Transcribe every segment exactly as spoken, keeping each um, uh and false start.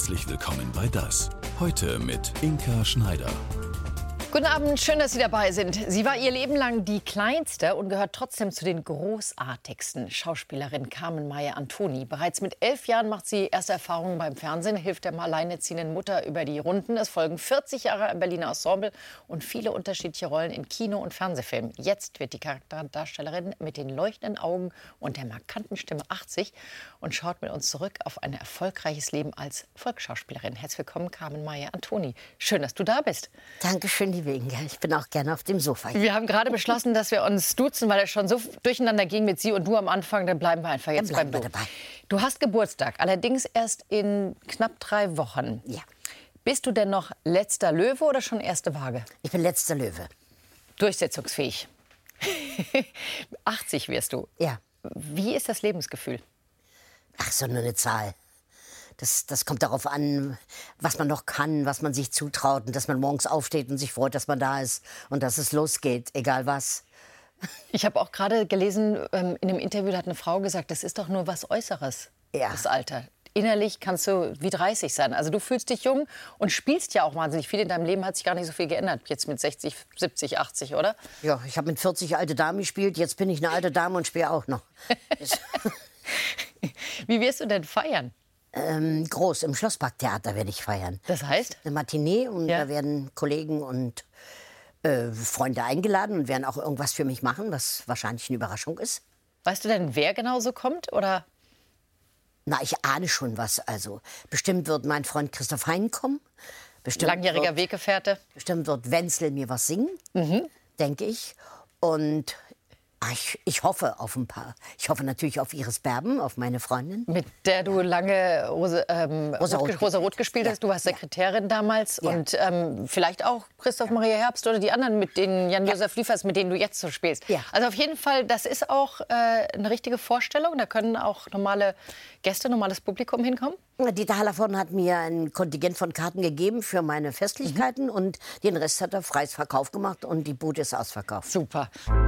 Herzlich willkommen bei Das. Heute mit Inka Schneider. Guten Abend, schön, dass Sie dabei sind. Sie war ihr Leben lang die kleinste und gehört trotzdem zu den großartigsten. Schauspielerin Carmen Mayer-Antoni. Bereits mit elf Jahren macht sie erste Erfahrungen beim Fernsehen, hilft der alleinerziehenden Mutter über die Runden. Es folgen vierzig Jahre im Berliner Ensemble und viele unterschiedliche Rollen in Kino- und Fernsehfilmen. Jetzt wird die Charakterdarstellerin mit den leuchtenden Augen und der markanten Stimme achtzig und schaut mit uns zurück auf ein erfolgreiches Leben als Volksschauspielerin. Herzlich willkommen, Carmen Mayer-Antoni. Schön, dass du da bist. Dankeschön, liebe Inga. Ich bin auch gerne auf dem Sofa. Wir haben gerade beschlossen, dass wir uns duzen, weil es schon so durcheinander ging mit Sie und du am Anfang. Dann bleiben wir einfach jetzt Dann bleiben beim wir Du. dabei. Du hast Geburtstag, allerdings erst in knapp drei Wochen. Ja. Bist du denn noch letzter Löwe oder schon erste Waage? Ich bin letzter Löwe. Durchsetzungsfähig. achtzig wirst du. Ja. Wie ist das Lebensgefühl? Ach, so nur eine Zahl. Das, das kommt darauf an, was man noch kann, was man sich zutraut und dass man morgens aufsteht und sich freut, dass man da ist und dass es losgeht, egal was. Ich habe auch gerade gelesen, ähm, in einem Interview hat eine Frau gesagt, das ist doch nur was Äußeres, Ja. das Alter. Innerlich kannst du wie dreißig sein. Also du fühlst dich jung und spielst ja auch wahnsinnig viel. In deinem Leben hat sich gar nicht so viel geändert. Jetzt mit sechzig, siebzig, achtzig, oder? Ja, ich habe mit vierzig alte Dame gespielt, jetzt bin ich eine alte Dame und spiele auch noch. Wie wirst du denn feiern? ähm, groß, im Schlossparktheater werde ich feiern. Das heißt? Eine Matinee und Ja. da werden Kollegen und äh, Freunde eingeladen und werden auch irgendwas für mich machen, was wahrscheinlich eine Überraschung ist. Weißt du denn, wer genau so kommt? Oder? Na, ich ahne schon was. Also bestimmt wird mein Freund Christoph Hein kommen. Bestimmt Langjähriger wird, Weggefährte? bestimmt wird Wenzel mir was singen, denke ich. Und ah, ich, ich hoffe auf ein paar. Ich hoffe natürlich auf Iris Berben, auf meine Freundin. Mit der du lange Rose, ähm, Rosa Rot, Rot. Rosa Rot gespielt Ja. hast. Du warst Sekretärin damals. Ja. Und ähm, vielleicht auch Christoph Maria Herbst oder die anderen, mit denen Jan-Josef Liefers, mit denen du jetzt so spielst. Ja. Also auf jeden Fall, das ist auch äh, eine richtige Vorstellung. Da können auch normale Gäste, normales Publikum hinkommen. Dieter Hallervorden hat mir ein Kontingent von Karten gegeben für meine Festlichkeiten und den Rest hat er freies Verkauf gemacht und die Bude ist ausverkauft. Super.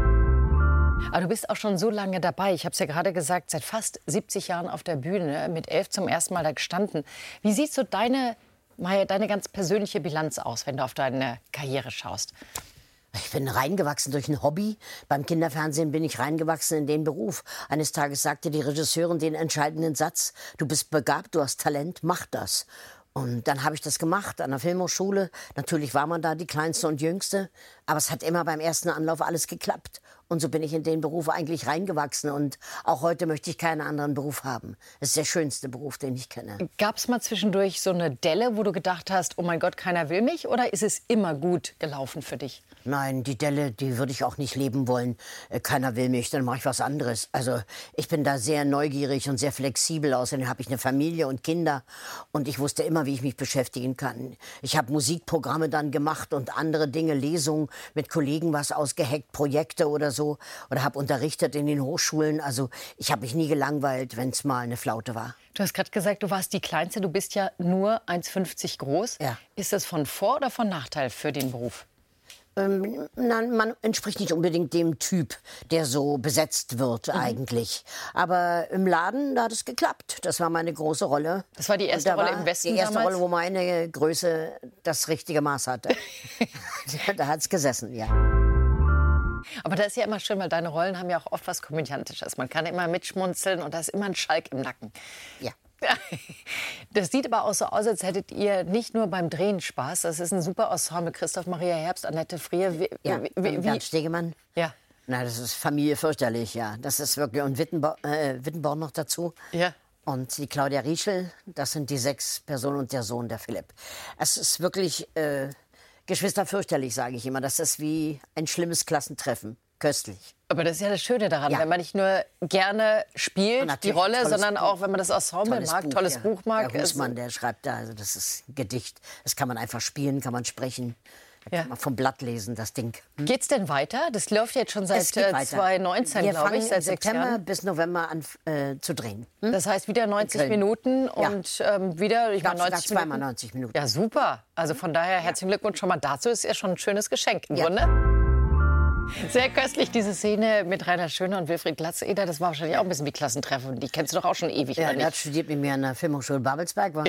Aber du bist auch schon so lange dabei. Ich habe es ja gerade gesagt, seit fast siebzig Jahren auf der Bühne, mit elf zum ersten Mal da gestanden. Wie sieht so deine, Maja, deine ganz persönliche Bilanz aus, wenn du auf deine Karriere schaust? Ich bin reingewachsen durch ein Hobby. Beim Kinderfernsehen bin ich reingewachsen in den Beruf. Eines Tages sagte die Regisseurin den entscheidenden Satz: Du bist begabt, du hast Talent, mach das. Und dann habe ich das gemacht an der Filmhochschule. Natürlich war man da die Kleinste und Jüngste. Aber es hat immer beim ersten Anlauf alles geklappt. Und so bin ich in den Beruf eigentlich reingewachsen. Und auch heute möchte ich keinen anderen Beruf haben. Es ist der schönste Beruf, den ich kenne. Gab es mal zwischendurch so eine Delle, wo du gedacht hast, oh mein Gott, keiner will mich? Oder ist es immer gut gelaufen für dich? Nein, die Delle, die würde ich auch nicht leben wollen. Äh, Keiner will mich, dann mache ich was anderes. Also ich bin da sehr neugierig und sehr flexibel. Außerdem habe ich eine Familie und Kinder. Und ich wusste immer, wie ich mich beschäftigen kann. Ich habe Musikprogramme dann gemacht und andere Dinge, Lesungen mit Kollegen, was ausgeheckt, Projekte oder so. Oder habe unterrichtet in den Hochschulen. Also ich habe mich nie gelangweilt, wenn es mal eine Flaute war. Du hast gerade gesagt, du warst die Kleinste. Du bist ja nur eins Komma fünfzig groß. Ja. Ist das von Vor- oder von Nachteil für den Beruf? Ähm, nein, man entspricht nicht unbedingt dem Typ, der so besetzt wird Mhm. eigentlich. Aber im Laden, da hat es geklappt. Das war meine große Rolle. Das war die erste Und da Rolle war im Westen Die erste damals? Rolle, wo meine Größe das richtige Maß hatte. Da hat es gesessen, ja. Aber das ist ja immer schön, weil deine Rollen haben ja auch oft was Komödiantisches. Man kann immer mitschmunzeln und da ist immer ein Schalk im Nacken. Ja. Das sieht aber auch so aus, als hättet ihr nicht nur beim Drehen Spaß. Das ist ein super Ensemble. Christoph Maria Herbst, Annette Frier. Wie, Ja, wie, und wie, Bernd Stegemann. ja. Na, das ist Familie fürchterlich, ja. Das ist wirklich, und Wittenborn, äh, Wittenborn noch dazu. Ja. Und die Claudia Rieschel, das sind die sechs Personen und der Sohn, der Philipp. Es ist wirklich äh, Geschwister fürchterlich, sage ich immer. Das ist wie ein schlimmes Klassentreffen. Köstlich. Aber das ist ja das Schöne daran, Ja. wenn man nicht nur gerne Und spielt, die natürlich Rolle, tolles sondern Buch. auch, wenn man das Ensemble mag, tolles ja. Buch mag. Der ist- Husmann, der schreibt da, also das ist ein Gedicht. Das kann man einfach spielen, kann man sprechen. Da Ja. kann man vom Blatt lesen, das Ding. Geht's denn weiter? Das läuft jetzt schon seit Es geht äh, weiter. zwanzig neunzehn, Wir glaube fangen ich, seit im sechs September Jahren. bis November an äh, zu drehen. Hm? Das heißt wieder neunzig Köln. Minuten Ja. und ähm, wieder, ich Ich glaube meine, sogar neunzig zweimal Minuten. neunzig Minuten. Ja, super. Also von daher herzlichen Glückwunsch schon mal dazu. Ist ja schon ein schönes Geschenk im Ja. Grunde. Sehr köstlich, diese Szene mit Rainer Schöner und Wilfried Glatzeder. Das war wahrscheinlich auch ein bisschen wie Klassentreffen. Die kennst du doch auch schon ewig, Ja, oder der hat nicht? studiert mit mir an der Filmhochschule Babelsberg, war Ja.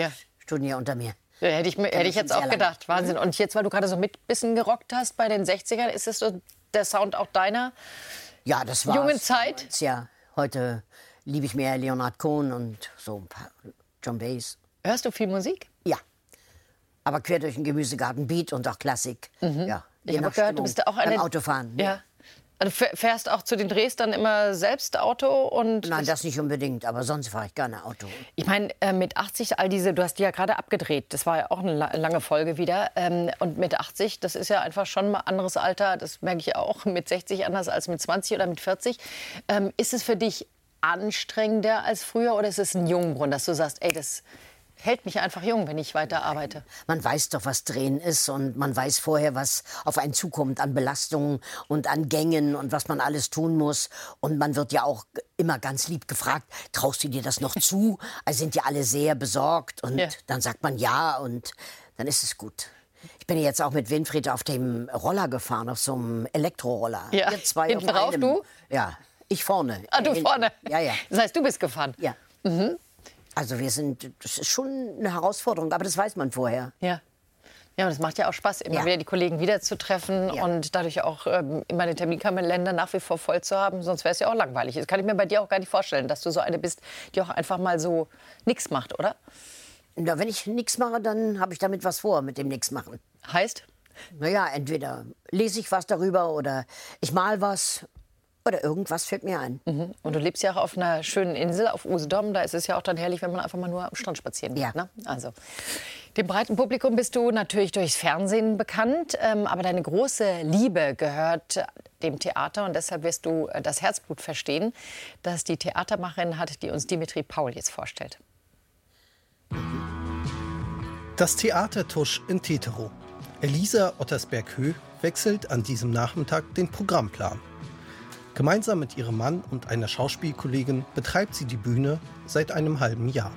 Turnier unter mir. Ja, hätte ich, mir- hätte ich jetzt auch gedacht. Wahnsinn. Und jetzt, weil du gerade so mit bisschen gerockt hast bei den sechzigern, ist es so der Sound auch deiner Ja, das war jungen Zeit? Ja, heute liebe ich mehr Leonard Cohen und so ein paar John Baez. Hörst du viel Musik? Ja, aber quer durch den Gemüsegarten, Beat und auch Klassik. Ja, je Ich habe nach gehört, du Stimmung. bist auch eine... Beim Autofahren. Ja. Also fäh- fährst auch zu den Drehs dann immer selbst Auto? Und Nein, das nicht unbedingt, aber sonst fahre ich gerne Auto. ich meine, äh, mit achtzig, all diese, du hast die ja gerade abgedreht, das war ja auch eine la- lange Folge wieder. Ähm, und mit achtzig, das ist ja einfach schon mal anderes Alter, das merke ich auch, mit sechzig anders als mit zwanzig oder mit vierzig. Ähm, ist es für dich anstrengender als früher oder ist es ein Jungbrunnen, dass du sagst, ey, das hält mich einfach jung, wenn ich weiter arbeite? Man weiß doch, was Drehen ist und man weiß vorher, was auf einen zukommt an Belastungen und an Gängen und was man alles tun muss. Und man wird ja auch immer ganz lieb gefragt, traust du dir das noch zu? Also sind ja alle sehr besorgt und Ja. dann sagt man ja und dann ist es gut. Ich bin jetzt auch mit Winfried auf dem Roller gefahren, auf so einem Elektroroller. Ja. Wir zwei Hinten auf drauf, einem. du? Ja, ich vorne. Ah, du Hinten. vorne? Ja, ja. Das heißt, du bist gefahren? ja. Also wir sind, das ist schon eine Herausforderung, aber das weiß man vorher. Ja. Ja, und es macht ja auch Spaß, immer Ja. wieder die Kollegen wiederzutreffen Ja. und dadurch auch ähm, immer den Terminkalender nach wie vor voll zu haben. Sonst wäre es ja auch langweilig. Das kann ich mir bei dir auch gar nicht vorstellen, dass du so eine bist, die auch einfach mal so nichts macht, oder? Na, wenn ich nichts mache, dann habe ich damit was vor, mit dem nichts machen. Heißt? Naja, entweder lese ich was darüber oder ich mal was oder irgendwas fällt mir ein. Mhm. Und du lebst ja auch auf einer schönen Insel, auf Usedom. Da ist es ja auch dann herrlich, wenn man einfach mal nur am Strand spazieren geht. Ja. Ne? Also, dem breiten Publikum bist du natürlich durchs Fernsehen bekannt. Ähm, aber deine große Liebe gehört dem Theater. Und deshalb wirst du äh, das Herzblut verstehen, das die Theatermacherin hat, die uns Dimitri Paul jetzt vorstellt. Das Theatertusch in Teterow. Elisa Ottersberg-Höh wechselt an diesem Nachmittag den Programmplan. Gemeinsam mit ihrem Mann und einer Schauspielkollegin betreibt sie die Bühne seit einem halben Jahr.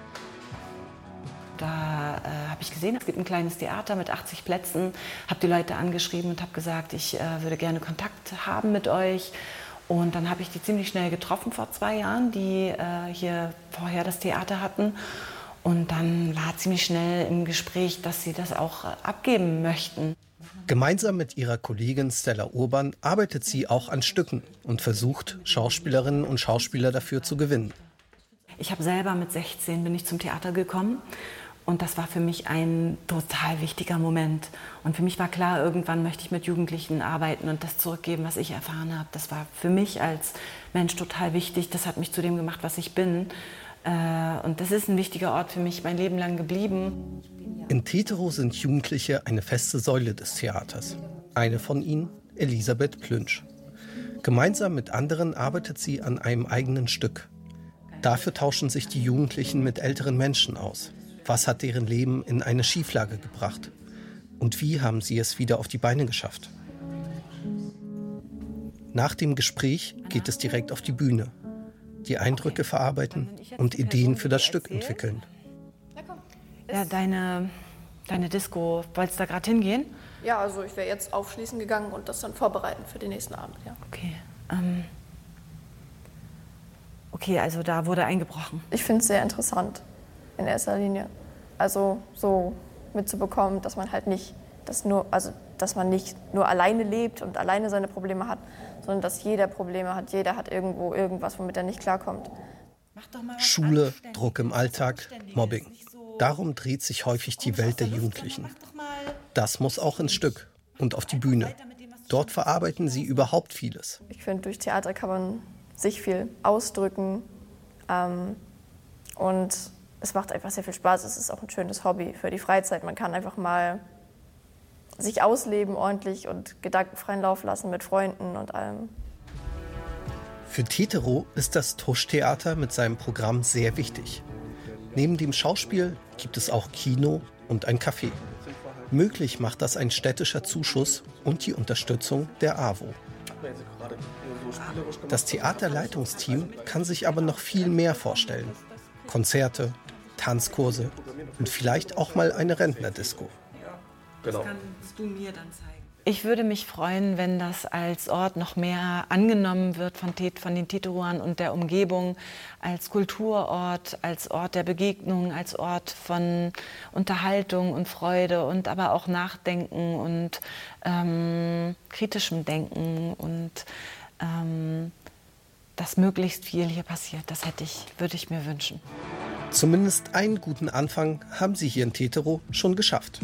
Da äh, habe ich gesehen, es gibt ein kleines Theater mit achtzig Plätzen, habe die Leute angeschrieben und habe gesagt, ich äh, würde gerne Kontakt haben mit euch. Und dann habe ich die ziemlich schnell getroffen vor zwei Jahren, die äh, hier vorher das Theater hatten. Und dann war ziemlich schnell im Gespräch, dass sie das auch äh, abgeben möchten. Gemeinsam mit ihrer Kollegin Stella Urban arbeitet sie auch an Stücken und versucht, Schauspielerinnen und Schauspieler dafür zu gewinnen. Ich habe selber mit sechzehn bin ich zum Theater gekommen und das war für mich ein total wichtiger Moment. Und für mich war klar, irgendwann möchte ich mit Jugendlichen arbeiten und das zurückgeben, was ich erfahren habe. Das war für mich als Mensch total wichtig. Das hat mich zu dem gemacht, was ich bin. Und das ist ein wichtiger Ort für mich mein Leben lang geblieben. In Teterow sind Jugendliche eine feste Säule des Theaters. Eine von ihnen, Elisabeth Plünsch. Gemeinsam mit anderen arbeitet sie an einem eigenen Stück. Dafür tauschen sich die Jugendlichen mit älteren Menschen aus. Was hat deren Leben in eine Schieflage gebracht? Und wie haben sie es wieder auf die Beine geschafft? Nach dem Gespräch geht es direkt auf die Bühne. Die Eindrücke verarbeiten und Ideen für das Stück entwickeln. Ja, deine, deine Disco, wolltest du da gerade hingehen? Ja, also ich wäre jetzt aufschließen gegangen und das dann vorbereiten für den nächsten Abend, ja. Okay. Ähm, okay, also da wurde eingebrochen. Ich finde es sehr interessant, in erster Linie. Also so mitzubekommen, dass man halt nicht, dass nur, also dass man nicht nur alleine lebt und alleine seine Probleme hat, sondern dass jeder Probleme hat, jeder hat irgendwo irgendwas, womit er nicht klarkommt. Schule, Druck im Alltag, Mobbing. Darum dreht sich häufig die Welt der Jugendlichen. Das muss auch ins Stück und auf die Bühne. Dort verarbeiten sie überhaupt vieles. Ich finde, durch Theater kann man sich viel ausdrücken ähm, und es macht einfach sehr viel Spaß. Es ist auch ein schönes Hobby für die Freizeit. Man kann einfach mal sich ausleben ordentlich und gedankenfreien Lauf lassen mit Freunden und allem. Für Teterow ist das Tuschtheater mit seinem Programm sehr wichtig. Neben dem Schauspiel gibt es auch Kino und ein Café. Möglich macht das ein städtischer Zuschuss und die Unterstützung der A W O. Das Theaterleitungsteam kann sich aber noch viel mehr vorstellen. Konzerte, Tanzkurse und vielleicht auch mal eine Rentnerdisco. Das kannst du mir dann zeigen. Ich würde mich freuen, wenn das als Ort noch mehr angenommen wird von, von den Teterowern und der Umgebung, als Kulturort, als Ort der Begegnung, als Ort von Unterhaltung und Freude und aber auch Nachdenken und ähm, kritischem Denken und ähm, dass möglichst viel hier passiert. Das hätte ich, würde ich mir wünschen. Zumindest einen guten Anfang haben Sie hier in Teterow schon geschafft.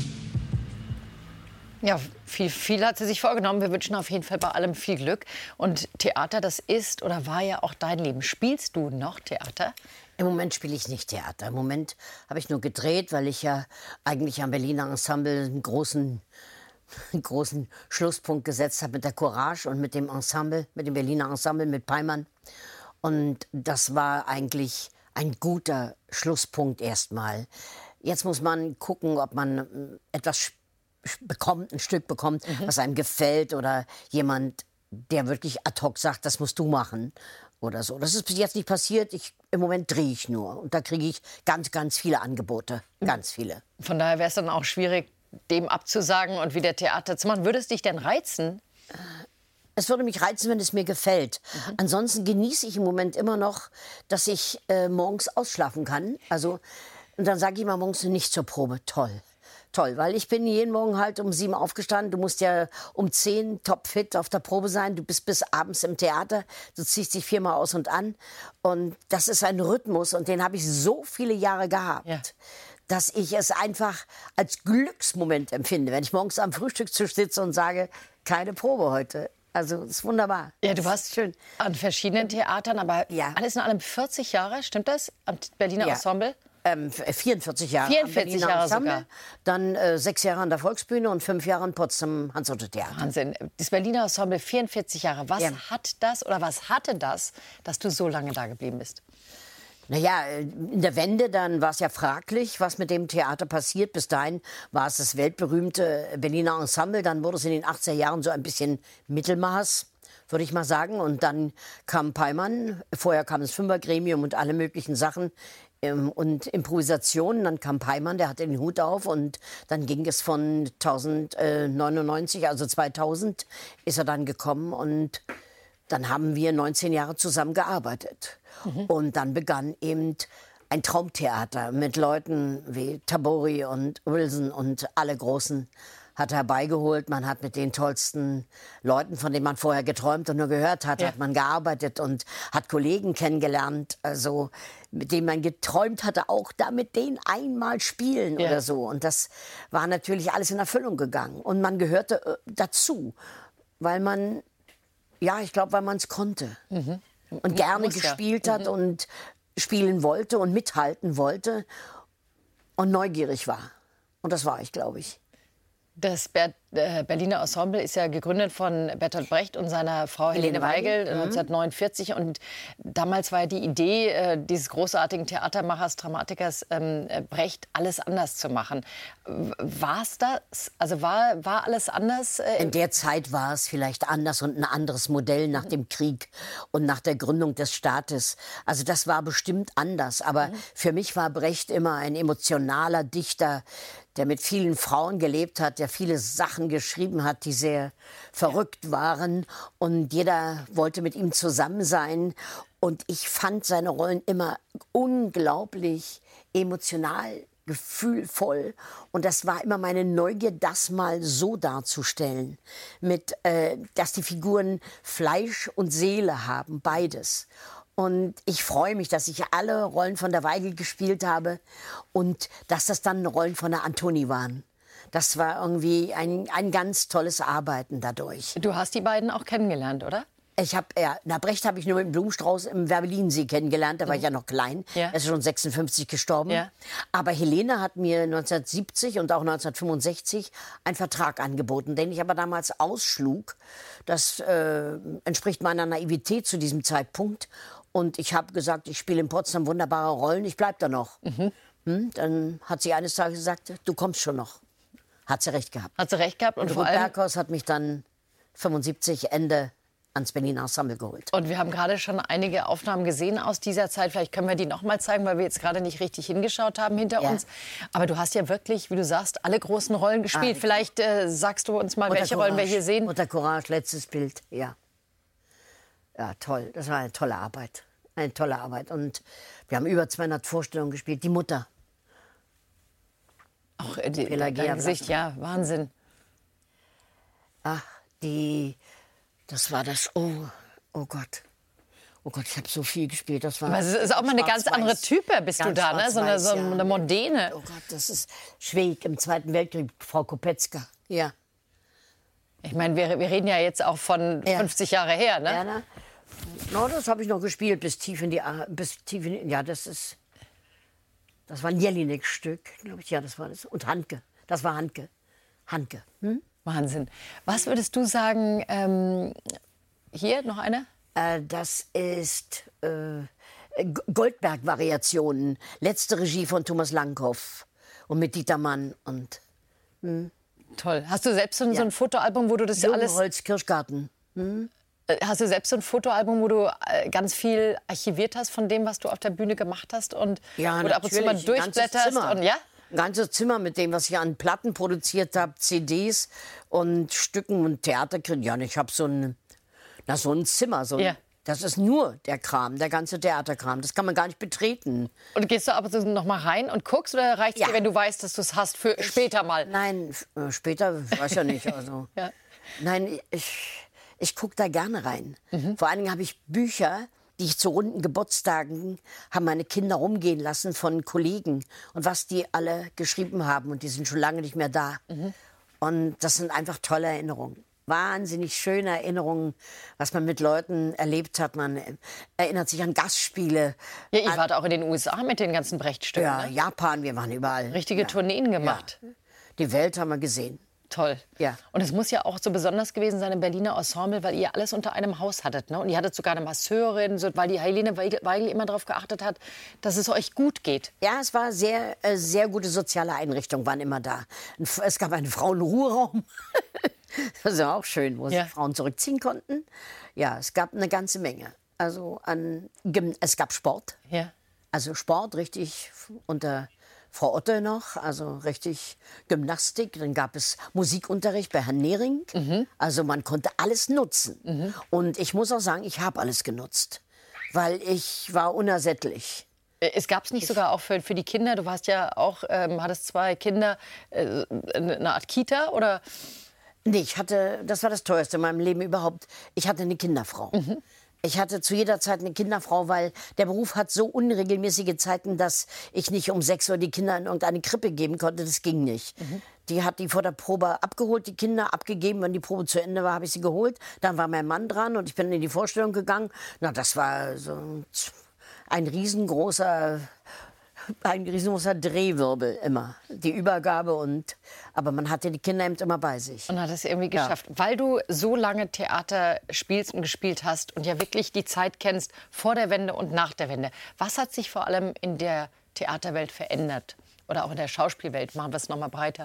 Ja, viel, viel hat sie sich vorgenommen. Wir wünschen auf jeden Fall bei allem viel Glück. Und Theater, das ist oder war ja auch dein Leben. Spielst du noch Theater? Im Moment spiele ich nicht Theater. Im Moment habe ich nur gedreht, weil ich ja eigentlich am Berliner Ensemble einen großen, einen großen Schlusspunkt gesetzt habe mit der Courage und mit dem Ensemble, mit dem Berliner Ensemble, mit Peimann. Und das war eigentlich ein guter Schlusspunkt erstmal. Jetzt muss man gucken, ob man etwas spielt. bekommt, ein Stück bekommt, mhm. was einem gefällt oder jemand, der wirklich ad hoc sagt, das musst du machen oder so. Das ist bis jetzt nicht passiert. Ich, im Moment drehe ich nur und da kriege ich ganz, ganz viele Angebote, ganz viele. Von daher wäre es dann auch schwierig, dem abzusagen und wieder Theater zu machen. Würde es dich denn reizen? Es würde mich reizen, wenn es mir gefällt. Mhm. Ansonsten genieße ich im Moment immer noch, dass ich äh, morgens ausschlafen kann. Also, und dann sage ich mal morgens nicht zur Probe, toll. Toll, weil ich bin jeden Morgen halt um sieben aufgestanden. Du musst ja um zehn topfit auf der Probe sein. Du bist bis abends im Theater. Du ziehst dich viermal aus und an. Und das ist ein Rhythmus und den habe ich so viele Jahre gehabt, ja. dass ich es einfach als Glücksmoment empfinde, wenn ich morgens am Frühstückstisch sitze und sage, keine Probe heute. Also, das ist wunderbar. Ja, du warst schön an verschiedenen Theatern, aber ja. alles in allem vierzig Jahre, stimmt das? Am Berliner ja. Ensemble? Ähm, vierundvierzig Jahre vierundvierzig Jahre Ensemble, sogar. Dann äh, sechs Jahre an der Volksbühne und fünf Jahre in Potsdam Hans-Otto-Theater. Wahnsinn. Das Berliner Ensemble, vierundvierzig Jahre. Was ja. hat das oder was hatte das, dass du so lange da geblieben bist? Naja, in der Wende dann war es ja fraglich, was mit dem Theater passiert. Bis dahin war es das weltberühmte Berliner Ensemble. Dann wurde es in den achtziger Jahren so ein bisschen Mittelmaß, würde ich mal sagen. Und dann kam Peimann, vorher kam das Fünfergremium und alle möglichen Sachen. Und Improvisationen, dann kam Peimann, der hatte den Hut auf und dann ging es von tausendneunundneunzig, also zweitausend, ist er dann gekommen und dann haben wir neunzehn Jahre zusammen gearbeitet. Mhm. Und dann begann eben ein Traumtheater mit Leuten wie Tabori und Wilson und alle Großen hat herbeigeholt. Man hat mit den tollsten Leuten, von denen man vorher geträumt und nur gehört hat, ja. hat man gearbeitet und hat Kollegen kennengelernt, also mit denen man geträumt hatte, auch da mit denen einmal spielen ja. oder so. Und das war natürlich alles in Erfüllung gegangen. Und man gehörte äh, dazu, weil man, ja, ich glaube, weil man es konnte. Mhm. Und gerne Muss gespielt ja. hat mhm. und spielen wollte und mithalten wollte und neugierig war. Und das war ich, glaube ich. Das Ber äh, Berliner Ensemble ist ja gegründet von Bertolt Brecht und seiner Frau Helene, Helene Weigel, Weigel neunzehnhundertneunundvierzig. Und damals war die Idee äh, dieses großartigen Theatermachers, Dramatikers ähm, Brecht, alles anders zu machen. War es das? Also war, war alles anders? Äh, In der Zeit war es vielleicht anders und ein anderes Modell nach dem Krieg und nach der Gründung des Staates. Also das war bestimmt anders. Aber mhm. für mich war Brecht immer ein emotionaler Dichter, der mit vielen Frauen gelebt hat, der viele Sachen geschrieben hat, die sehr verrückt waren. Und jeder wollte mit ihm zusammen sein. Und ich fand seine Rollen immer unglaublich emotional, gefühlvoll. Und das war immer meine Neugier, das mal so darzustellen. Mit, äh, dass die Figuren Fleisch und Seele haben, beides. Und ich freue mich, dass ich alle Rollen von der Weigel gespielt habe und dass das dann Rollen von der Antoni waren. Das war irgendwie ein, ein ganz tolles Arbeiten dadurch. Du hast die beiden auch kennengelernt, oder? Ich habe, ja, na, Brecht habe ich nur mit dem Blumenstrauß im Werbelinsee kennengelernt. Da war mhm. ich ja noch klein. Ja. Er ist schon sechsundfünfzig gestorben. Ja. Aber Helene hat mir neunzehnhundertsiebzig und auch neunzehnhundertfünfundsechzig einen Vertrag angeboten, den ich aber damals ausschlug. Das äh, entspricht meiner Naivität zu diesem Zeitpunkt. Und ich habe gesagt, ich spiele in Potsdam wunderbare Rollen, ich bleib da noch. Mhm. Hm, dann hat sie eines Tages gesagt, du kommst schon noch. Hat sie recht gehabt. Hat sie recht gehabt. Und, und vor Ruth allem Berghaus hat mich dann fünfundsiebzig Ende ans Berliner Ensemble geholt. Und wir haben gerade schon einige Aufnahmen gesehen aus dieser Zeit. Vielleicht können wir die noch mal zeigen, weil wir jetzt gerade nicht richtig hingeschaut haben hinter Ja. uns. Aber du hast ja wirklich, wie du sagst, alle großen Rollen gespielt. Ah, Vielleicht äh, sagst du uns mal, Mutter welche Rollen wir hier sehen. Mutter Courage, letztes Bild, ja. Ja, toll. Das war eine tolle Arbeit. Eine tolle Arbeit. Und wir haben über zweihundert Vorstellungen gespielt. Die Mutter. Auch äh, die, Pelagia dein Gesicht, ja, Wahnsinn. Ach, die, das war das, oh, oh Gott. Oh Gott, ich habe so viel gespielt. Das war Aber es ist auch mal eine ganz schwarz-weiß. andere Type, bist du Ganz da, ne? So eine, so schwarz-weiß, eine Mondäne. Oh Gott, das ist schwierig im Zweiten Weltkrieg, Frau Kopetzka. Ja. Ich meine, wir, wir reden ja jetzt auch von Ja. fünfzig Jahre her, ne? Ja, ne? No, das habe ich noch gespielt bis tief in die, A- bis tief in, ja, das ist, das war ein Jelinek-Stück, glaube ich, ja, das war das. Und Handke, das war Handke, Handke. Hm? Wahnsinn. Was würdest du sagen, ähm, hier noch eine? Äh, das ist äh, G- Goldberg-Variationen, letzte Regie von Thomas Langhoff und mit Dieter Mann und Toll. Hast du selbst so, ein- so ein Fotoalbum, wo du das alles... Jungenholz Kirschgarten. Äh, Hast du selbst so ein Fotoalbum, wo du äh, ganz viel archiviert hast von dem, was du auf der Bühne gemacht hast und Ja, wo du ab und zu mal natürlich, ein ganzes durchblätterst Zimmer. und ja? Ein ganzes Zimmer mit dem, was ich an Platten produziert habe, C Ds und Stücken und Theaterkritik. Ja, und ich habe so ein, na, so ein Zimmer. So ein, Ja. Das ist nur der Kram, der ganze Theaterkram. Das kann man gar nicht betreten. Und gehst du ab und zu noch mal rein und guckst oder reicht es Ja. dir, wenn du weißt, dass du es hast für später mal? Nein, f- äh, später weiß ja nicht. Also. Ja. Nein, ich, ich gucke da gerne rein. Mhm. Vor allen Dingen habe ich Bücher, die ich zu runden Geburtstagen haben meine Kinder rumgehen lassen von Kollegen und was die alle geschrieben haben und die sind schon lange nicht mehr da. Mhm. Und das sind einfach tolle Erinnerungen. Wahnsinnig schöne Erinnerungen, was man mit Leuten erlebt hat. Man erinnert sich an Gastspiele. Ja, ihr wart auch in den U S A mit den ganzen Brecht-Stücken, Ja, ne? Japan, wir waren überall. Richtige ja. Tourneen gemacht. Die Welt haben wir gesehen. Toll. Ja. Und es muss ja auch so besonders gewesen sein im Berliner Ensemble, weil ihr alles unter einem Haus hattet. Ne? Und ihr hattet sogar eine Masseurin, so, weil die Helene Weigel Weigel immer darauf geachtet hat, dass es euch gut geht. Ja, es war sehr, äh, sehr gute soziale Einrichtungen waren immer da. Ein F- Es gab einen Frauenruheraum. Das war auch schön, wo Ja. sich Frauen zurückziehen konnten. Ja, es gab eine ganze Menge. Also an Gym es gab Sport. Ja. Also Sport richtig unter Frau Otte noch, also richtig Gymnastik. Dann gab es Musikunterricht bei Herrn Nehring. Also man konnte alles nutzen. Und ich muss auch sagen, ich habe alles genutzt, weil ich war unersättlich. Äh, Es gab es nicht sogar auch für, für die Kinder. Du warst ja auch, ähm, hattest zwei Kinder, äh, eine Art Kita oder? Nee, ich hatte, das war das Teuerste in meinem Leben überhaupt. Ich hatte eine Kinderfrau. Ich hatte zu jeder Zeit eine Kinderfrau, weil der Beruf hat so unregelmäßige Zeiten, dass ich nicht um sechs Uhr die Kinder in irgendeine Krippe geben konnte. Das ging nicht. Die hat die vor der Probe abgeholt, die Kinder abgegeben. Wenn die Probe zu Ende war, habe ich sie geholt. Dann war mein Mann dran und ich bin in die Vorstellung gegangen. Na, das war so ein riesengroßer... Ein riesengroßer Drehwirbel immer, die Übergabe und aber man hatte die Kinder eben immer bei sich. Und hat es irgendwie geschafft, weil du so lange Theater spielst und gespielt hast und ja wirklich die Zeit kennst vor der Wende und nach der Wende. Was hat sich vor allem in der Theaterwelt verändert oder auch in der Schauspielwelt? Machen wir es noch mal breiter.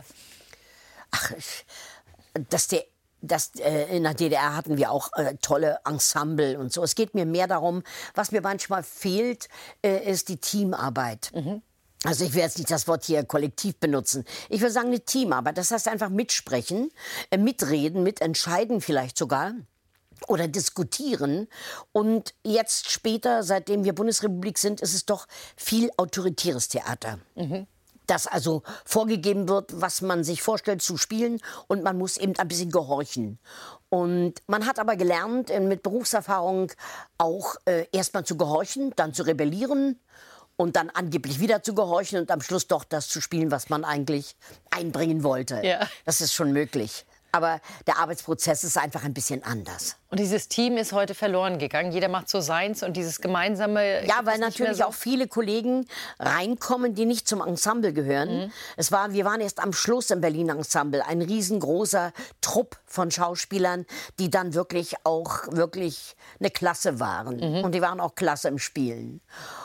Ach, ich, dass der das, äh, in der D D R hatten wir auch äh, tolle Ensemble und so. Es geht mir mehr darum, was mir manchmal fehlt, äh, ist die Teamarbeit. Also ich will jetzt nicht das Wort hier kollektiv benutzen. Ich will sagen eine Teamarbeit. Das heißt einfach mitsprechen, äh, mitreden, mitentscheiden vielleicht sogar. Oder diskutieren. Und jetzt später, seitdem wir Bundesrepublik sind, ist es doch viel autoritäres Theater. Dass also vorgegeben wird, was man sich vorstellt zu spielen und man muss eben ein bisschen gehorchen. Und man hat aber gelernt, äh, mit Berufserfahrung auch äh, erstmal zu gehorchen, dann zu rebellieren und dann angeblich wieder zu gehorchen und am Schluss doch das zu spielen, was man eigentlich einbringen wollte. Ja. Das ist schon möglich. Aber der Arbeitsprozess ist einfach ein bisschen anders. Und dieses Team ist heute verloren gegangen. Jeder macht so seins und dieses gemeinsame... Ja, weil ist nicht mehr natürlich so. auch viele Kollegen reinkommen, die nicht zum Ensemble gehören. Es war, wir waren erst am Schluss im Berliner Ensemble, ein riesengroßer Trupp von Schauspielern, die dann wirklich auch wirklich eine Klasse waren. Und die waren auch klasse im Spielen.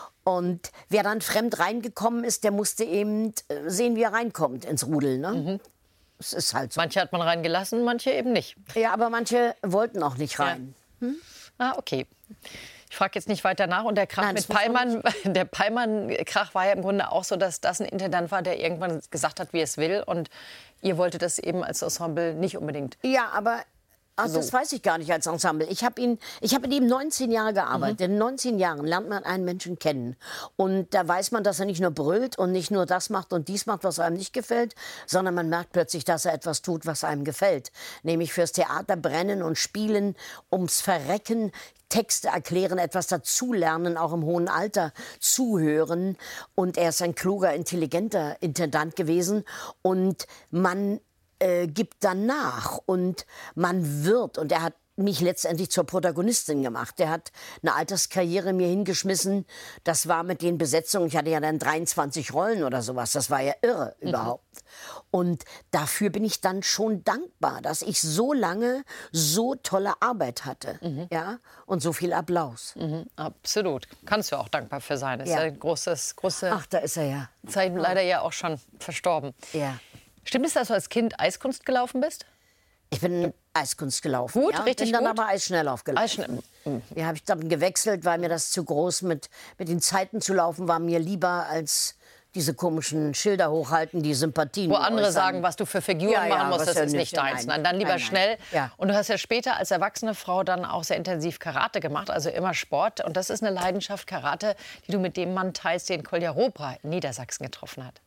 Und wer dann fremd reingekommen ist, der musste eben äh, sehen, wie er reinkommt ins Rudel. Ne? Es ist halt so. Manche hat man reingelassen, manche eben nicht. Ja, aber manche wollten auch nicht rein. Hm? Ah, okay. Ich frage jetzt nicht weiter nach. Und der Krach Nein, mit Pallmann, der Pallmann-Krach war ja im Grunde auch so, dass das ein Intendant war, der irgendwann gesagt hat, wie es will. Und ihr wolltet das eben als Ensemble nicht unbedingt. Ja, aber ach, so. Das weiß ich gar nicht als Ensemble. Ich habe ihn, ich habe mit ihm neunzehn Jahre gearbeitet. Mhm. In neunzehn Jahren lernt man einen Menschen kennen. Und da weiß man, dass er nicht nur brüllt und nicht nur das macht und dies macht, was einem nicht gefällt, sondern man merkt plötzlich, dass er etwas tut, was einem gefällt. Nämlich fürs Theater brennen und spielen, ums Verrecken, Texte erklären, etwas dazulernen, auch im hohen Alter zuhören. Und er ist ein kluger, intelligenter Intendant gewesen. Und man äh, gibt dann nach und man wird. Und er hat mich letztendlich zur Protagonistin gemacht. Der hat eine Alterskarriere mir hingeschmissen. Das war mit den Besetzungen, ich hatte ja dann dreiundzwanzig Rollen oder sowas. Das war ja irre mhm. überhaupt. Und dafür bin ich dann schon dankbar, dass ich so lange so tolle Arbeit hatte. Mhm. Ja? Und so viel Applaus. Mhm. Absolut. Kannst du auch dankbar für sein. Das ja. ist ja ein großes, große Ach, da ist er ja. Zeit, leider ja auch schon verstorben. Ja. Stimmt es, dass du als Kind Eiskunst gelaufen bist? Ich bin Eiskunst gelaufen. Gut, ja, richtig bin dann gut. aber Eisschnelllauf gelaufen. Eisschnell. Mhm. Ja, habe ich dann gewechselt, weil mir das zu groß mit, mit den Zeiten zu laufen war mir lieber als diese komischen Schilder hochhalten, die Sympathien. Wo andere äußern. Sagen, was du für Figuren ja, ja, machen musst, das ist nicht deins. Nein, dann lieber nein, nein. schnell. Ja. Und du hast ja später als erwachsene Frau dann auch sehr intensiv Karate gemacht, also immer Sport. Und das ist eine Leidenschaft, Karate, die du mit dem Mann teilst, den Kolja Ropa in Niedersachsen getroffen hat.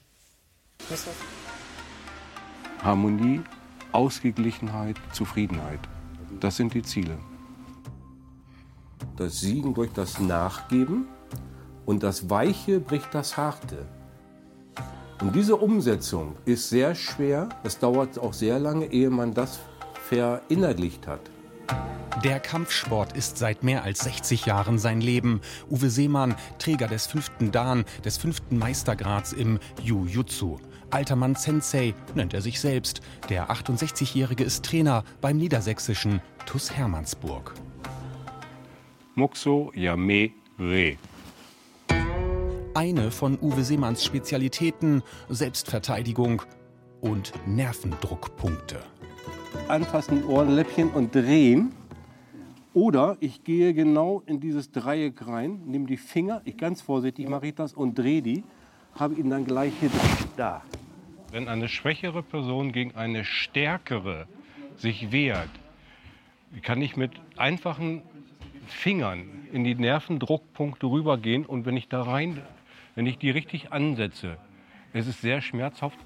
Harmonie, Ausgeglichenheit, Zufriedenheit. Das sind die Ziele. Das Siegen durch das Nachgeben und das Weiche bricht das Harte. Und diese Umsetzung ist sehr schwer. Es dauert auch sehr lange, ehe man das verinnerlicht hat. Der Kampfsport ist seit mehr als sechzig Jahren sein Leben. Uwe Seemann, Träger des fünften Dan, des fünften Meistergrads im Jiu-Jitsu. Alter Mann Sensei nennt er sich selbst. Der achtundsechzigjährige ist Trainer beim niedersächsischen T U S Hermannsburg. Muxo Yame Re. Eine von Uwe Seemanns Spezialitäten, Selbstverteidigung und Nervendruckpunkte. Anfassen, Ohrenläppchen und drehen. Oder ich gehe genau in dieses Dreieck rein, nehme die Finger, ich ganz vorsichtig mache ich das und drehe die, habe ihn dann gleich hier da. Wenn eine schwächere Person gegen eine stärkere sich wehrt, kann ich mit einfachen Fingern in die Nervendruckpunkte rübergehen und wenn ich da rein, wenn ich die richtig ansetze, es ist sehr schmerzhaft.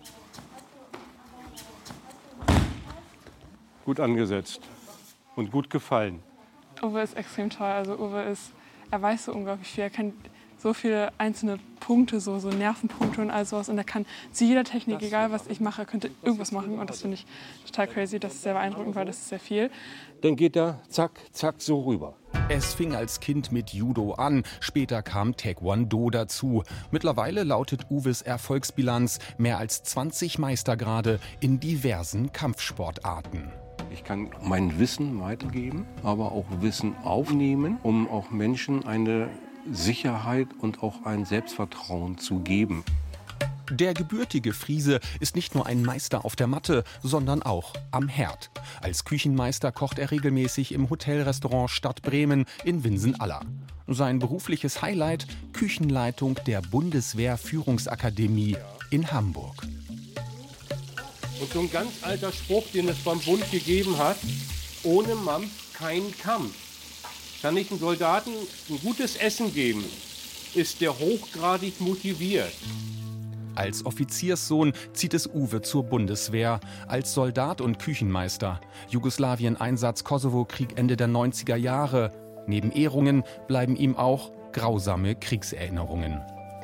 Gut angesetzt und gut gefallen. Uwe ist extrem toll. Also Uwe ist, er weiß so unglaublich viel. Er kennt so viele einzelne Punkte, so, so Nervenpunkte und all sowas. Und er kann zu jeder Technik, egal was ich mache, könnte irgendwas machen. Und das finde ich total crazy. Das ist sehr beeindruckend, weil das ist sehr viel. Dann geht er zack, zack so rüber. Es fing als Kind mit Judo an, später kam Taekwondo dazu. Mittlerweile lautet Uwes Erfolgsbilanz mehr als zwanzig Meistergrade in diversen Kampfsportarten. Ich kann mein Wissen weitergeben, aber auch Wissen aufnehmen, um auch Menschen eine Sicherheit und auch ein Selbstvertrauen zu geben. Der gebürtige Friese ist nicht nur ein Meister auf der Matte, sondern auch am Herd. Als Küchenmeister kocht er regelmäßig im Hotelrestaurant Stadt Bremen in Winsen-Aller. Sein berufliches Highlight: Küchenleitung der Bundeswehr-Führungsakademie in Hamburg. Und so ein ganz alter Spruch, den es vom Bund gegeben hat: ohne Mampf kein Kampf. Kann ich einem Soldaten ein gutes Essen geben, ist der hochgradig motiviert. Als Offizierssohn zieht es Uwe zur Bundeswehr, als Soldat und Küchenmeister. Jugoslawien-Einsatz, Kosovo-Krieg Ende der neunziger Jahre. Neben Ehrungen bleiben ihm auch grausame Kriegserinnerungen.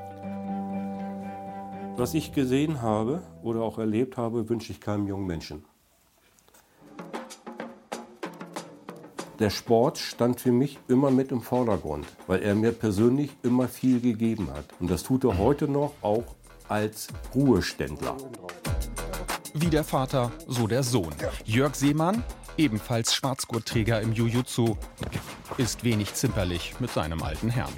Was ich gesehen habe oder auch erlebt habe, wünsche ich keinem jungen Menschen. Der Sport stand für mich immer mit im Vordergrund, weil er mir persönlich immer viel gegeben hat. Und das tut er heute noch, auch als Ruheständler. Wie der Vater, so der Sohn. Jörg Seemann, ebenfalls Schwarzgurtträger im Jiu-Jitsu, ist wenig zimperlich mit seinem alten Herrn.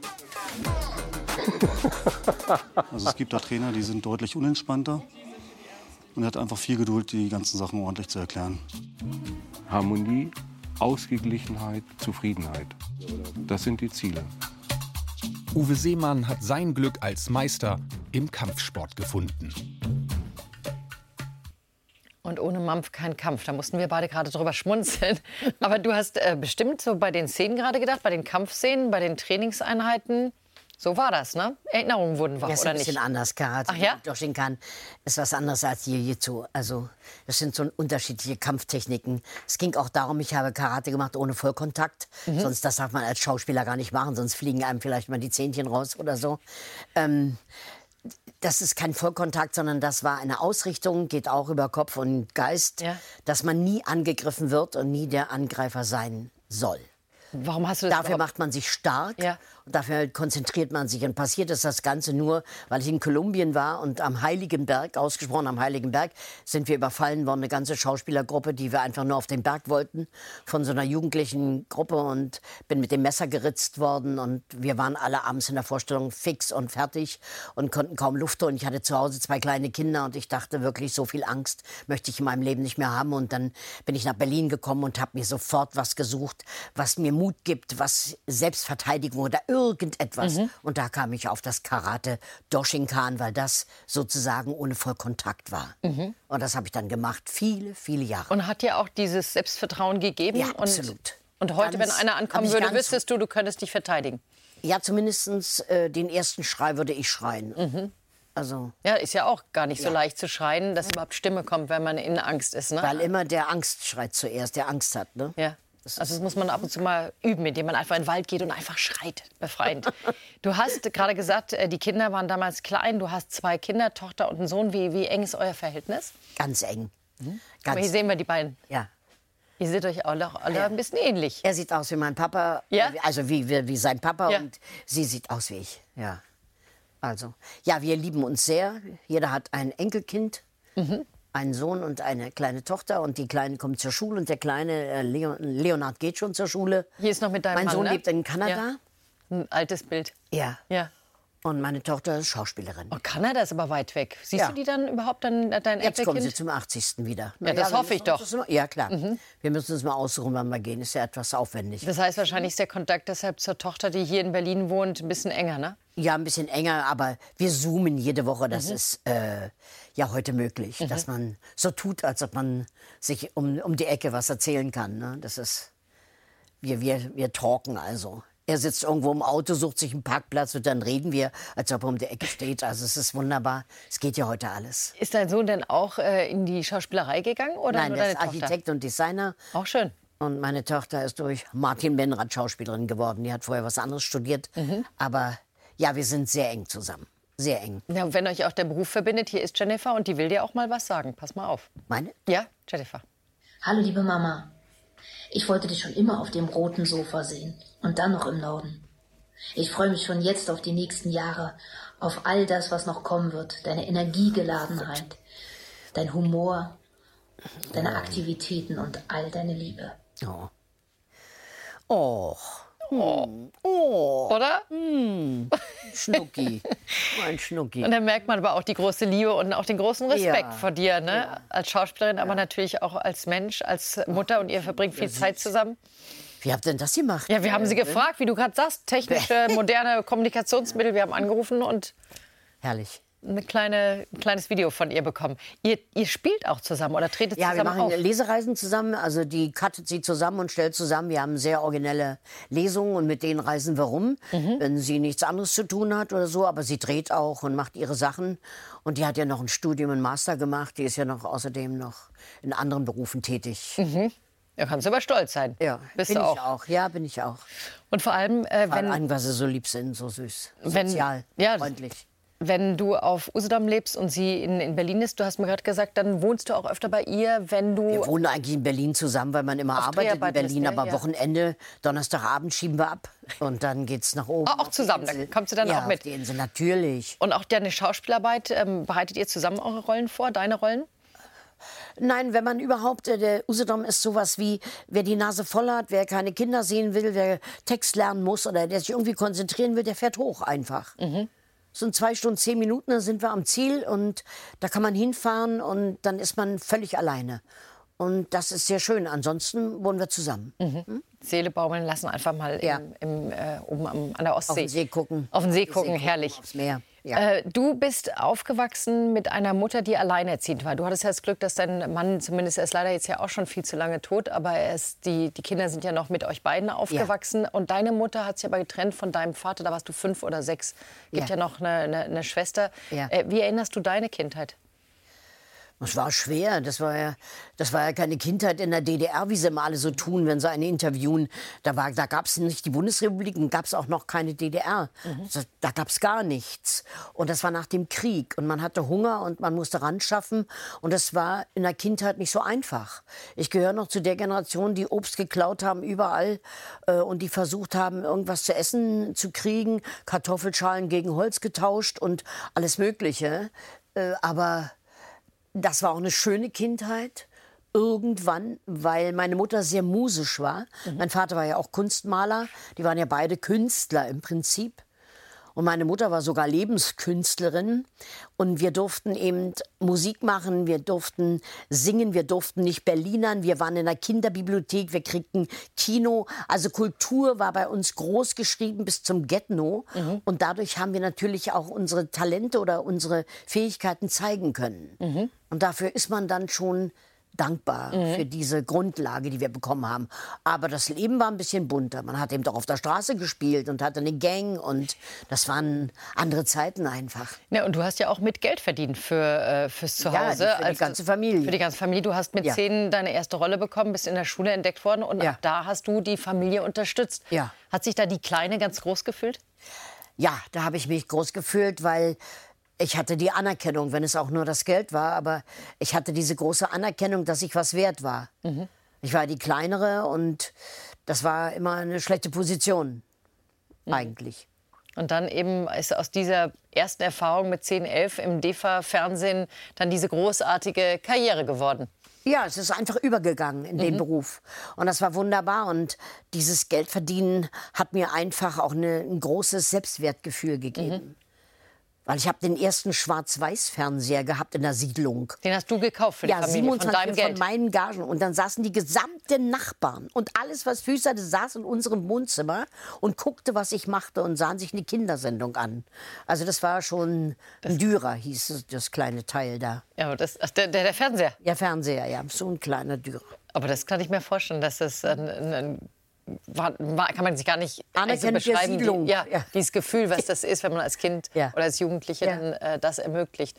Also es gibt da Trainer, die sind deutlich unentspannter. Und er hat einfach viel Geduld, die ganzen Sachen ordentlich zu erklären. Harmonie, Ausgeglichenheit, Zufriedenheit. Das sind die Ziele. Uwe Seemann hat sein Glück als Meister im Kampfsport gefunden. Und ohne Mampf kein Kampf. Da mussten wir beide gerade drüber schmunzeln. Aber du hast äh, bestimmt so bei den Szenen gerade gedacht, bei den Kampfszenen, bei den Trainingseinheiten. So war das, ne? Erinnerungen wurden wach, Das ist oder ein bisschen nicht? anders. Karate, Ach ja? Doshinkan ist was anderes als Jiu-Jitsu. Also das sind so unterschiedliche Kampftechniken. Es ging auch darum, ich habe Karate gemacht ohne Vollkontakt. Mhm. Sonst, das darf man als Schauspieler gar nicht machen, sonst fliegen einem vielleicht mal die Zähnchen raus oder so. Ähm, Das ist kein Vollkontakt, sondern das war eine Ausrichtung, geht auch über Kopf und Geist, ja. dass man nie angegriffen wird und nie der Angreifer sein soll. Warum hast du das Dafür macht man sich stark ja. und dafür konzentriert man sich. Und passiert ist das Ganze nur, weil ich in Kolumbien war und am Heiligen Berg, ausgesprochen am Heiligen Berg, sind wir überfallen worden, eine ganze Schauspielergruppe, die wir einfach nur auf den Berg wollten, von so einer jugendlichen Gruppe, und bin mit dem Messer geritzt worden und wir waren alle abends in der Vorstellung fix und fertig und konnten kaum Luft holen. Ich hatte zu Hause zwei kleine Kinder und ich dachte wirklich, so viel Angst möchte ich in meinem Leben nicht mehr haben. Und dann bin ich nach Berlin gekommen und habe mir sofort was gesucht, was mir Mut gibt, was Selbstverteidigung oder irgendetwas. Mhm. Und da kam ich auf das Karate Doshinkan, weil das sozusagen ohne Vollkontakt war. Mhm. Und das habe ich dann gemacht, viele, viele Jahre. Und hat dir auch dieses Selbstvertrauen gegeben? Ja, absolut. Und, und heute, ganz, wenn einer ankommen würde, wüsstest du, du könntest dich verteidigen? Ja, zumindest äh, den ersten Schrei würde ich schreien. Mhm. Also, ja, ist ja auch gar nicht so ja. leicht zu schreien, dass überhaupt Stimme kommt, wenn man in Angst ist. Ne? Weil immer der Angst schreit zuerst, der Angst hat. Ne? Ja. Also das muss man ab und zu mal üben, indem man einfach in den Wald geht und einfach schreit, befreiend. Du hast gerade gesagt, die Kinder waren damals klein. Du hast zwei Kinder, Tochter und einen Sohn. Wie, wie eng ist euer Verhältnis? Ganz eng. Mhm. Ganz Aber hier sehen wir die beiden. Ja. Ihr seht euch alle, alle ja. ein bisschen ähnlich. Er sieht aus wie mein Papa, ja? also wie, wie, wie sein Papa, ja. und sie sieht aus wie ich. Ja. Also, ja, wir lieben uns sehr. Jeder hat ein Enkelkind. Mhm. Einen Sohn und eine kleine Tochter, und die Kleine kommt zur Schule und der kleine äh, Leon, Leonard geht schon zur Schule. Hier ist noch mit deinem Mein Mann, Sohn ne? lebt in Kanada. Ja. Ein altes Bild. Ja. Ja. Und meine Tochter ist Schauspielerin. Oh, Kanada ist aber weit weg. Siehst ja. du die dann überhaupt, dann, dein Enkelkind? Jetzt kommen sie zum achtzigsten wieder. Ja, das ja, hoffe ich doch. Mal, ja, klar. Mhm. Wir müssen uns mal aussuchen, wann wir gehen. Ist ja etwas aufwendig. Das heißt, wahrscheinlich ist der Kontakt deshalb zur Tochter, die hier in Berlin wohnt, ein bisschen enger, ne? Ja, ein bisschen enger, aber wir zoomen jede Woche. Das mhm. ist äh, ja heute möglich, mhm. dass man so tut, als ob man sich um, um die Ecke was erzählen kann. Ne? Das ist, wir, wir, wir talken also. Er sitzt irgendwo im Auto, sucht sich einen Parkplatz und dann reden wir, als ob er um die Ecke steht. Also es ist wunderbar. Es geht ja heute alles. Ist dein Sohn denn auch äh, in die Schauspielerei gegangen? Oder Nein, nur der deine ist Architekt Tochter? und Designer. Auch schön. Und meine Tochter ist durch Martin Benrath Schauspielerin geworden. Die hat vorher was anderes studiert. Mhm. Aber ja, wir sind sehr eng zusammen. Sehr eng. Ja, und wenn euch auch der Beruf verbindet, hier ist Jennifer und die will dir auch mal was sagen. Pass mal auf. Meine? Ja, Jennifer. Hallo, liebe Mama. Ich wollte dich schon immer auf dem roten Sofa sehen. Und dann noch im Norden. Ich freue mich schon jetzt auf die nächsten Jahre, auf all das, was noch kommen wird, deine Energiegeladenheit, dein Humor, deine Aktivitäten und all deine Liebe. Oh. Oh. Oh. Oh. Oder? Mm. Schnucki. Mein Schnucki. Und dann merkt man aber auch die große Liebe und auch den großen Respekt ja. vor dir, ne? Ja. Als Schauspielerin, aber ja. natürlich auch als Mensch, als Mutter, und ihr verbringt viel Zeit zusammen. Wie habt ihr denn das gemacht? Ja, wir haben sie gefragt, wie du gerade sagst, technische, moderne Kommunikationsmittel. Wir haben angerufen und herrlich. Eine kleine, ein kleines Video von ihr bekommen. Ihr, ihr spielt auch zusammen oder tretet ja, zusammen auf? Ja, wir machen Lesereisen zusammen. Also die cuttet sie zusammen und stellt zusammen. Wir haben sehr originelle Lesungen und mit denen reisen wir rum, mhm. wenn sie nichts anderes zu tun hat oder so. Aber sie dreht auch und macht ihre Sachen. Und die hat ja noch ein Studium, einen Master gemacht. Die ist ja noch außerdem noch in anderen Berufen tätig. Mhm. Da kannst du aber stolz sein. Ja, Bist bin du auch. ich auch. Ja, bin ich auch. Und vor allem, äh, wenn... Allem, weil sie so lieb sind, so süß, wenn, sozial, ja, freundlich. Wenn du auf Usedom lebst und sie in, in Berlin ist, du hast mir gerade gesagt, dann wohnst du auch öfter bei ihr, wenn du... Wir wohnen eigentlich in Berlin zusammen, weil man immer arbeitet in Berlin. ist, aber ja. Wochenende, Donnerstagabend schieben wir ab. Und dann geht's nach oben. Ah, auch zusammen, dann kommst du dann ja, auch mit? Auf die Insel, natürlich. Und auch deine Schauspielarbeit, ähm, bereitet ihr zusammen eure Rollen vor, deine Rollen? Nein, wenn man überhaupt, äh, der Usedom ist sowas wie, wer die Nase voll hat, wer keine Kinder sehen will, wer Text lernen muss oder der sich irgendwie konzentrieren will, der fährt hoch einfach. Mhm. Es sind zwei Stunden, zehn Minuten, dann sind wir am Ziel und da kann man hinfahren und dann ist man völlig alleine. Und das ist sehr schön. Ansonsten wohnen wir zusammen. Mhm. Hm? Seele baumeln lassen, einfach mal ja. im, im, äh, oben am, an der Ostsee. Auf den See gucken. Auf den See gucken, See gucken herrlich. Aufs Meer. Ja. Äh, du bist aufgewachsen mit einer Mutter, die alleinerziehend war. Du hattest ja das Glück, dass dein Mann, zumindest er ist leider jetzt ja auch schon viel zu lange tot, aber er ist, die, die Kinder sind ja noch mit euch beiden aufgewachsen. Ja. Und deine Mutter hat sich aber getrennt von deinem Vater, da warst du fünf oder sechs. Gibt ja, ja noch eine, eine, eine Schwester. Ja. Äh, wie erinnerst du deine Kindheit? Das war schwer. Das war ja, das war ja keine Kindheit in der D D R, wie sie immer alle so tun, wenn sie einen interviewen. Da, war, da gab es nicht die Bundesrepublik und gab es auch noch keine D D R. Mhm. Da, da gab es gar nichts. Und das war nach dem Krieg. Und man hatte Hunger und man musste ran schaffen. Und das war in der Kindheit nicht so einfach. Ich gehöre noch zu der Generation, die Obst geklaut haben überall äh, und die versucht haben, irgendwas zu essen zu kriegen. Kartoffelschalen gegen Holz getauscht und alles Mögliche. Äh, aber das war auch eine schöne Kindheit. Irgendwann, weil meine Mutter sehr musisch war. Mhm. Mein Vater war ja auch Kunstmaler. Die waren ja beide Künstler im Prinzip. Und meine Mutter war sogar Lebenskünstlerin. Und wir durften eben Musik machen, wir durften singen, wir durften nicht Berlinern. Wir waren in der Kinderbibliothek, wir kriegten Kino. Also Kultur war bei uns groß geschrieben bis zum Get-No. Mhm. Und dadurch haben wir natürlich auch unsere Talente oder unsere Fähigkeiten zeigen können. Mhm. Und dafür ist man dann schon dankbar mhm. für diese Grundlage, die wir bekommen haben. Aber das Leben war ein bisschen bunter. Man hat eben doch auf der Straße gespielt und hatte eine Gang und das waren andere Zeiten einfach. Ja, und du hast ja auch mit Geld verdient für, äh, fürs Zuhause. Ja, für die also, ganze Familie. Für die ganze Familie. Du hast mit ja. zehn deine erste Rolle bekommen, bist in der Schule entdeckt worden und ja. ab da hast du die Familie unterstützt. Ja. Hat sich da die Kleine ganz groß gefühlt? Ja, da habe ich mich groß gefühlt, weil ich hatte die Anerkennung, wenn es auch nur das Geld war, aber ich hatte diese große Anerkennung, dass ich was wert war. Mhm. Ich war die Kleinere und das war immer eine schlechte Position, mhm. eigentlich. Und dann eben ist aus dieser ersten Erfahrung mit zehn, elf im D E F A-Fernsehen dann diese großartige Karriere geworden. Ja, es ist einfach übergegangen in den mhm. Beruf. Und das war wunderbar. Und dieses Geldverdienen hat mir einfach auch eine, ein großes Selbstwertgefühl gegeben. Mhm. Weil ich habe den ersten Schwarz-Weiß-Fernseher gehabt in der Siedlung. Den hast du gekauft für die ja, Familie, siebenundzwanzig von deinem Geld? Von meinen Gagen. Und dann saßen die gesamten Nachbarn und alles, was Füße hatte, saß in unserem Wohnzimmer und guckte, was ich machte und sahen sich eine Kindersendung an. Also das war schon ein Dürer, hieß das kleine Teil da. Ja, das, ach, der, der Fernseher? Ja, Fernseher, ja, so ein kleiner Dürer. Aber das kann ich mir vorstellen, dass das ein, ein, ein War, war, kann man sich gar nicht also beschreiben, die, ja, ja. dieses Gefühl, was das ist, wenn man als Kind ja. oder als Jugendliche ja. dann, äh, das ermöglicht.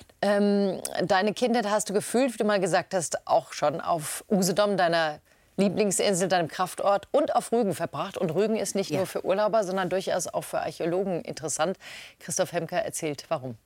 Ähm, deine Kindheit hast du gefühlt, wie du mal gesagt hast, auch schon auf Usedom, deiner Lieblingsinsel, deinem Kraftort, und auf Rügen verbracht. Und Rügen ist nicht ja. nur für Urlauber, sondern durchaus auch für Archäologen interessant. Christoph Hemker erzählt, warum.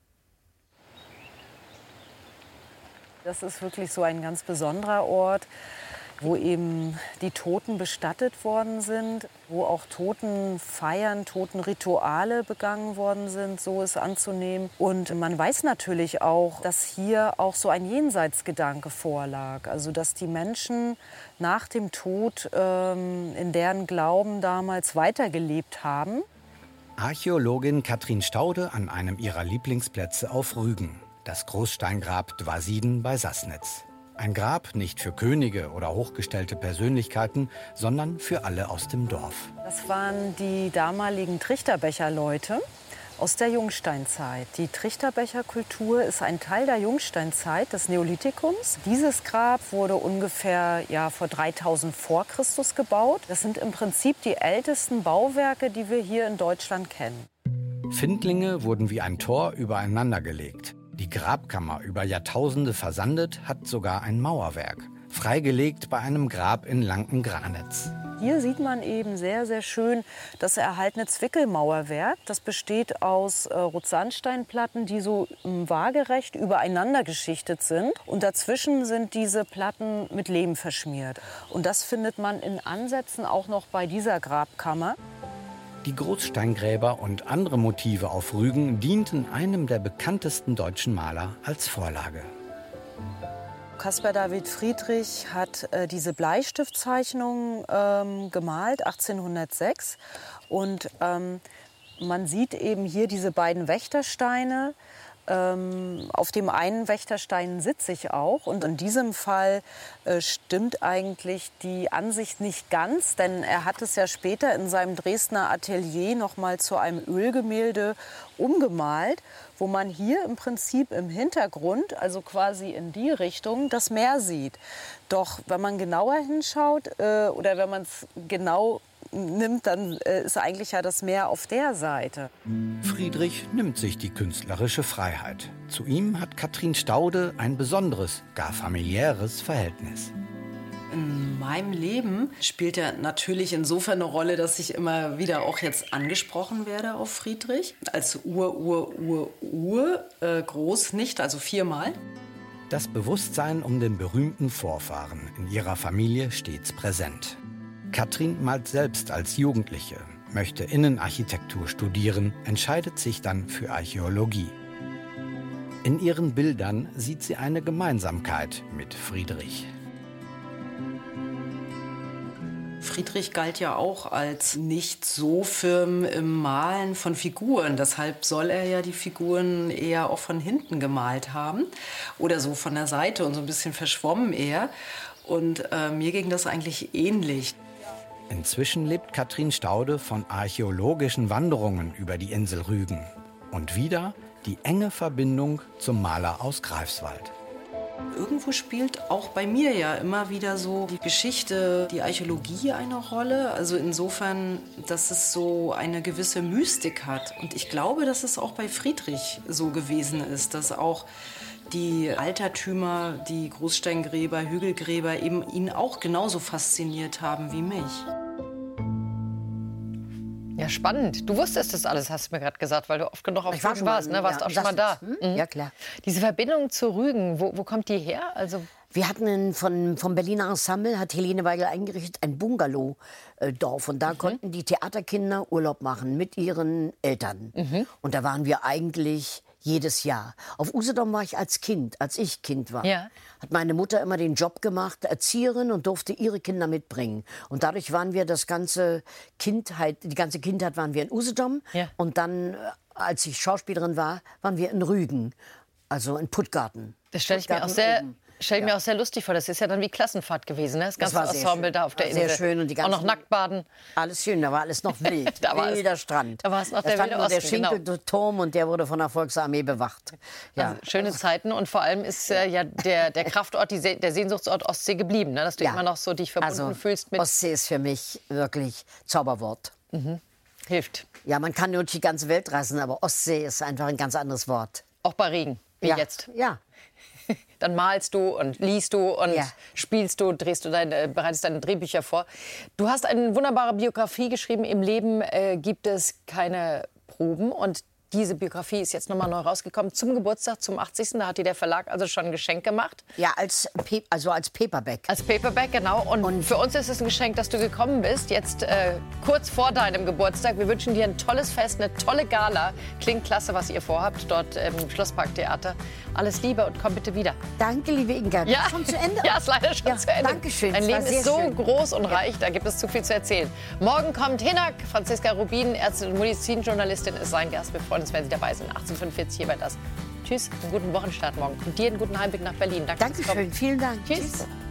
Das ist wirklich so ein ganz besonderer Ort, wo eben die Toten bestattet worden sind, wo auch Totenfeiern, Totenrituale begangen worden sind, so ist anzunehmen. Und man weiß natürlich auch, dass hier auch so ein Jenseitsgedanke vorlag. Also dass die Menschen nach dem Tod ähm, in deren Glauben damals weitergelebt haben. Archäologin Katrin Staude an einem ihrer Lieblingsplätze auf Rügen, das Großsteingrab Dwasiden bei Sassnitz. Ein Grab nicht für Könige oder hochgestellte Persönlichkeiten, sondern für alle aus dem Dorf. Das waren die damaligen Trichterbecherleute aus der Jungsteinzeit. Die Trichterbecherkultur ist ein Teil der Jungsteinzeit, des Neolithikums. Dieses Grab wurde ungefähr ja, vor dreitausend vor Christus gebaut. Das sind im Prinzip die ältesten Bauwerke, die wir hier in Deutschland kennen. Findlinge wurden wie ein Tor übereinander gelegt. Die Grabkammer, über Jahrtausende versandet, hat sogar ein Mauerwerk. Freigelegt bei einem Grab in Lanken-Granitz. Hier sieht man eben sehr, sehr schön das erhaltene Zwickelmauerwerk. Das besteht aus äh, Rotsandsteinplatten, die so ähm, waagerecht übereinander geschichtet sind. Und dazwischen sind diese Platten mit Lehm verschmiert. Und das findet man in Ansätzen auch noch bei dieser Grabkammer. Die Großsteingräber und andere Motive auf Rügen dienten einem der bekanntesten deutschen Maler als Vorlage. Caspar David Friedrich hat äh, diese Bleistiftzeichnung ähm, gemalt, achtzehnhundertsechs. Und ähm, man sieht eben hier diese beiden Wächtersteine Ähm, auf dem einen Wächterstein sitze ich auch. Und in diesem Fall äh, stimmt eigentlich die Ansicht nicht ganz. Denn er hat es ja später in seinem Dresdner Atelier noch mal zu einem Ölgemälde umgemalt, wo man hier im Prinzip im Hintergrund, also quasi in die Richtung, das Meer sieht. Doch wenn man genauer hinschaut äh, oder wenn man es genau nimmt, dann äh, ist eigentlich ja das Meer auf der Seite. Friedrich nimmt sich die künstlerische Freiheit. Zu ihm hat Katrin Staude ein besonderes, gar familiäres Verhältnis. In meinem Leben spielt er natürlich insofern eine Rolle, dass ich immer wieder auch jetzt angesprochen werde auf Friedrich. Als Ur, Ur, Ur, Ur, äh, groß nicht, also viermal. Das Bewusstsein um den berühmten Vorfahren in ihrer Familie stets präsent. Katrin malt selbst als Jugendliche, möchte Innenarchitektur studieren, entscheidet sich dann für Archäologie. In ihren Bildern sieht sie eine Gemeinsamkeit mit Friedrich. Friedrich galt ja auch als nicht so firm im Malen von Figuren. Deshalb soll er ja die Figuren eher auch von hinten gemalt haben oder so von der Seite und so ein bisschen verschwommen eher. Und äh, mir ging das eigentlich ähnlich. Inzwischen lebt Katrin Staude von archäologischen Wanderungen über die Insel Rügen. Und wieder die enge Verbindung zum Maler aus Greifswald. Irgendwo spielt auch bei mir ja immer wieder so die Geschichte, die Archäologie eine Rolle. Also insofern, dass es so eine gewisse Mystik hat. Und ich glaube, dass es auch bei Friedrich so gewesen ist, dass auch die Altertümer, die Großsteingräber, Hügelgräber eben ihn auch genauso fasziniert haben wie mich. Ja, spannend. Du wusstest das alles, hast du mir gerade gesagt, weil du oft genug auf Rügen warst, ne? Warst ja, auch schon mal da. Hm? Mhm. Ja, klar. Diese Verbindung zu Rügen, wo, wo kommt die her? Also wir hatten einen, von, vom Berliner Ensemble, hat Helene Weigel eingerichtet, ein Bungalow-Dorf. Und da mhm. konnten die Theaterkinder Urlaub machen mit ihren Eltern. Mhm. Und da waren wir eigentlich jedes Jahr. Auf Usedom war ich als Kind, als ich Kind war. Ja. Hat meine Mutter immer den Job gemacht, Erzieherin, und durfte ihre Kinder mitbringen. Und dadurch waren wir das ganze Kindheit, die ganze Kindheit waren wir in Usedom. Ja. Und dann, als ich Schauspielerin war, waren wir in Rügen, also in Puttgarten. Das stelle ich mir auch sehr... Stell ich mir ja. auch sehr lustig vor. Das ist ja dann wie Klassenfahrt gewesen, ne? Das ganze das Ensemble da auf der Insel. Sehr schön. Und die ganzen, auch noch Nacktbaden. Alles schön, da war alles noch wild. da war wilder Strand. Da war es noch da der stand wilde nur Osten, der Schinkelturm, genau. Und der wurde von der Volksarmee bewacht. Ja. Also, schöne Zeiten. Und vor allem ist äh, ja der, der Kraftort, die Se der Sehnsuchtsort Ostsee geblieben, ne? Dass du ja. immer noch so dich verbunden also, fühlst mit... Ostsee ist für mich wirklich Zauberwort. Mhm. Hilft. Ja, man kann nur die ganze Welt reisen, aber Ostsee ist einfach ein ganz anderes Wort. Auch bei Regen, wie ja. jetzt. Ja. Dann malst du und liest du und ja. spielst du, drehst du deine, bereitest deine Drehbücher vor. Du hast eine wunderbare Biografie geschrieben. Im Leben äh, gibt es keine Proben. Und diese Biografie ist jetzt nochmal neu rausgekommen zum Geburtstag, zum achtzigsten Da hat dir der Verlag also schon ein Geschenk gemacht. Ja, als, also als Paperback. Als Paperback, genau. Und, und für uns ist es ein Geschenk, dass du gekommen bist, jetzt äh, kurz vor deinem Geburtstag. Wir wünschen dir ein tolles Fest, eine tolle Gala. Klingt klasse, was ihr vorhabt dort im Schlossparktheater. Alles Liebe und komm bitte wieder. Danke, liebe Inga. Ja, schon zu Ende. Ja, ist leider schon ja, zu Ende. Dankeschön. Dein Leben ist so schön. groß und reich, da gibt es zu viel zu erzählen. Morgen kommt Hinak, Franziska Rubin, Ärztin und Medizinjournalistin, ist sein Gast. Wir freuen uns, wenn Sie dabei sind. achtzehn Uhr fünfundvierzig hier bei das. Tschüss, einen guten Wochenstart morgen. Und dir einen guten Heimweg nach Berlin. Danke. Dankeschön, vielen Dank. Tschüss. Tschüss.